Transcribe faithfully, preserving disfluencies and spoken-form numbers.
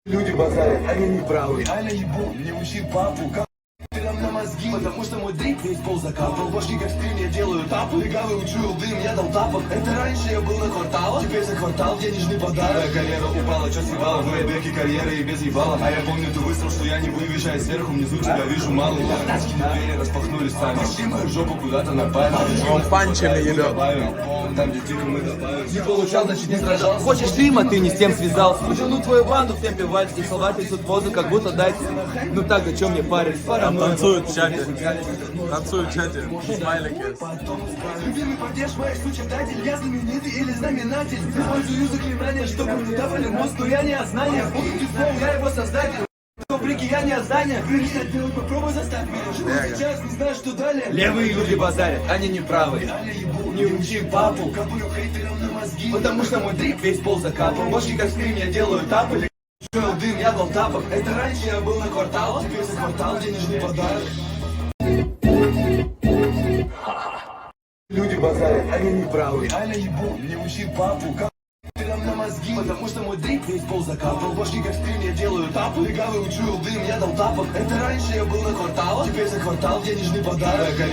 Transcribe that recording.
Люди базарят, а я не правы. Реально ебу, не учи папу, как нам на мозги, потому что мой дрик весь пол закапал. Башки как стрим, я делаю тапы. Легавый учуял дым, я дал тапок. Это раньше я был на кварталах, теперь за квартал денежный подарок. Моя карьера упала, чё съебала, в беки карьеры и без ебала. А я помню, ты выстрел, что я не вывешаю сверху, внизу тебя вижу малый. Тачки на двери распахнулись сами. Пошли мою жопу куда-то направили. Он панчами ебет. Там, где тихо мы добавим. Не получал, значит не сражался. Хочешь дыма, ты не с тем связался. Пожену твою банду в темпе вальс, и слова трясут воздух, как будто дать. Ну так, о чем мне парень? Там танцуют в чате. Танцуют в чате. Смайлики. Любимый падеж, моих случаев датель. Я знаменитый или знаменатель. Использую заклинания, чтобы мне давали мозг, но я не о знаниях. Буду флоу, я его создатель. Рубрики я не о зданиях. Прилетать делать, попробуй заставь меня. Живу сейчас, не знаю, что далее. Левые люди базарят, они не правы. Не учи папу, капаю хейтерам на мозги. Потому что мой дрип весь пол закапал. Башки как стрим, я делаю тапы. Чуял дым, я дал тапок. Это раньше я был на кварталах, теперь за квартал денежный подарок. Люди базарят, а я не правы. Реально ебу, не учи папу, как нам на мозги. Потому что мой дрип весь пол закапал. Башки как стрим, я делаю тапы. Легавый учуял дым, я дал тапок. Это раньше я был на кварталах, теперь за квартал денежный подарок.